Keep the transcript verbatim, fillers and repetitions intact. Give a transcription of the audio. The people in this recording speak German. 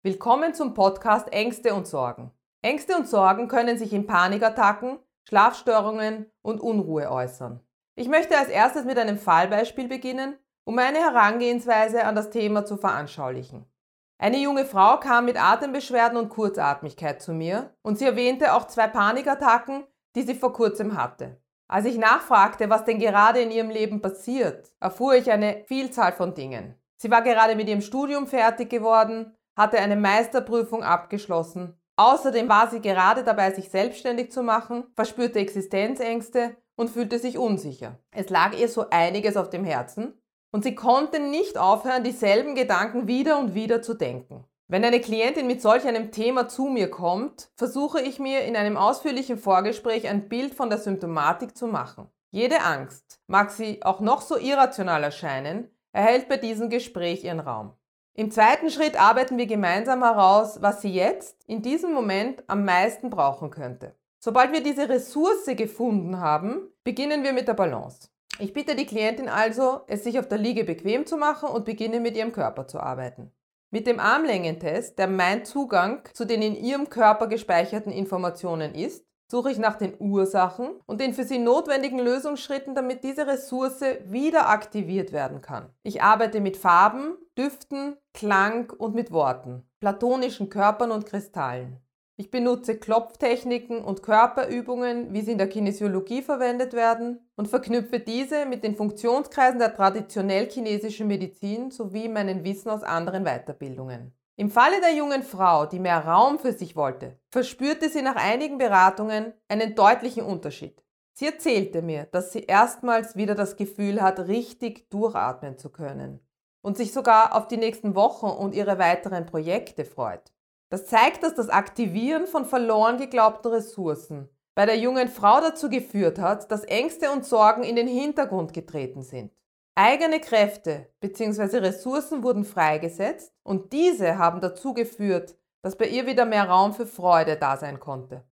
Willkommen zum Podcast Ängste und Sorgen. Ängste und Sorgen können sich in Panikattacken, Schlafstörungen und Unruhe äußern. Ich möchte als erstes mit einem Fallbeispiel beginnen, um meine Herangehensweise an das Thema zu veranschaulichen. Eine junge Frau kam mit Atembeschwerden und Kurzatmigkeit zu mir und sie erwähnte auch zwei Panikattacken, die sie vor kurzem hatte. Als ich nachfragte, was denn gerade in ihrem Leben passiert, erfuhr ich eine Vielzahl von Dingen. Sie war gerade mit ihrem Studium fertig geworden, hatte eine Meisterprüfung abgeschlossen. Außerdem war sie gerade dabei, sich selbstständig zu machen, verspürte Existenzängste und fühlte sich unsicher. Es lag ihr so einiges auf dem Herzen und sie konnte nicht aufhören, dieselben Gedanken wieder und wieder zu denken. Wenn eine Klientin mit solch einem Thema zu mir kommt, versuche ich mir in einem ausführlichen Vorgespräch ein Bild von der Symptomatik zu machen. Jede Angst, mag sie auch noch so irrational erscheinen, erhält bei diesem Gespräch ihren Raum. Im zweiten Schritt arbeiten wir gemeinsam heraus, was sie jetzt, in diesem Moment, am meisten brauchen könnte. Sobald wir diese Ressource gefunden haben, beginnen wir mit der Balance. Ich bitte die Klientin also, es sich auf der Liege bequem zu machen und beginne mit ihrem Körper zu arbeiten. Mit dem Armlängentest, der mein Zugang zu den in ihrem Körper gespeicherten Informationen ist, suche ich nach den Ursachen und den für sie notwendigen Lösungsschritten, damit diese Ressource wieder aktiviert werden kann. Ich arbeite mit Farben, Düften, Klang und mit Worten, platonischen Körpern und Kristallen. Ich benutze Klopftechniken und Körperübungen, wie sie in der Kinesiologie verwendet werden, und verknüpfe diese mit den Funktionskreisen der traditionell chinesischen Medizin sowie meinem Wissen aus anderen Weiterbildungen. Im Falle der jungen Frau, die mehr Raum für sich wollte, verspürte sie nach einigen Beratungen einen deutlichen Unterschied. Sie erzählte mir, dass sie erstmals wieder das Gefühl hat, richtig durchatmen zu können und sich sogar auf die nächsten Wochen und ihre weiteren Projekte freut. Das zeigt, dass das Aktivieren von verloren geglaubten Ressourcen bei der jungen Frau dazu geführt hat, dass Ängste und Sorgen in den Hintergrund getreten sind. Eigene Kräfte bzw. Ressourcen wurden freigesetzt und diese haben dazu geführt, dass bei ihr wieder mehr Raum für Freude da sein konnte.